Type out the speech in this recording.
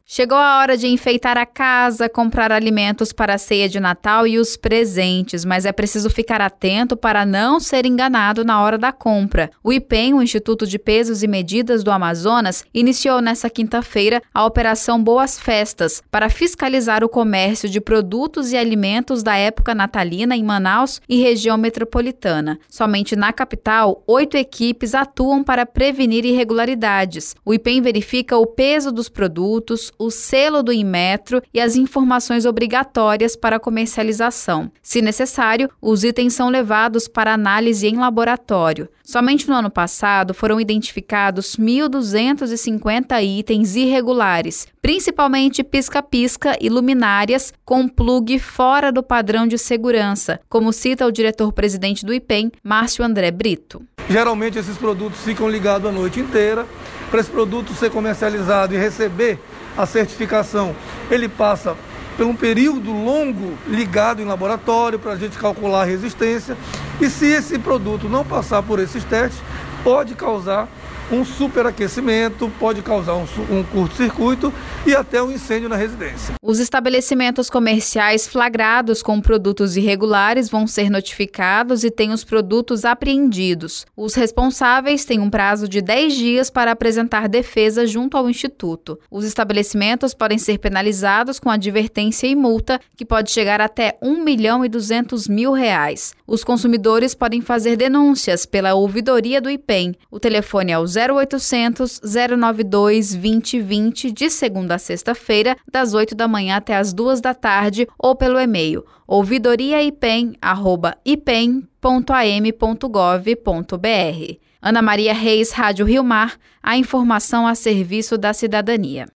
Chegou a hora de enfeitar a casa, comprar alimentos para a ceia de Natal e os presentes, mas é preciso ficar atento para não ser enganado na hora da compra. O IPEM, o Instituto de Pesos e Medidas do Amazonas, iniciou nesta quinta-feira a Operação Boas Festas para fiscalizar o comércio de produtos e alimentos da época natalina em Manaus e região metropolitana. Somente na capital, 8 equipes atuam para prevenir irregularidades. O IPEM verifica o peso dos produtos, o selo do Inmetro e as informações obrigatórias para a comercialização. Se necessário, os itens são levados para análise em laboratório. Somente no ano passado foram identificados 1.250 itens irregulares, principalmente pisca-pisca e luminárias com plug fora do padrão de segurança, como cita o diretor-presidente do IPEM, Márcio André Brito. Geralmente esses produtos ficam ligados a noite inteira. Para esse produto ser comercializado e receber a certificação, ele passa por um período longo ligado em laboratório para a gente calcular a resistência. E se esse produto não passar por esses testes, pode causar um superaquecimento, pode causar um curto-circuito e até um incêndio na residência. Os estabelecimentos comerciais flagrados com produtos irregulares vão ser notificados e têm os produtos apreendidos. Os responsáveis têm um prazo de 10 dias para apresentar defesa junto ao Instituto. Os estabelecimentos podem ser penalizados com advertência e multa, que pode chegar até R$1.200.000. Os consumidores podem fazer denúncias pela ouvidoria do IPEM. O telefone é o 0800 092 2020 de segunda a sexta-feira, das 8 da manhã até as 2 da tarde, ou pelo e-mail ouvidoriaipem@ipem.am.gov.br. Ana Maria Reis, Rádio Rio Mar, a informação a serviço da cidadania.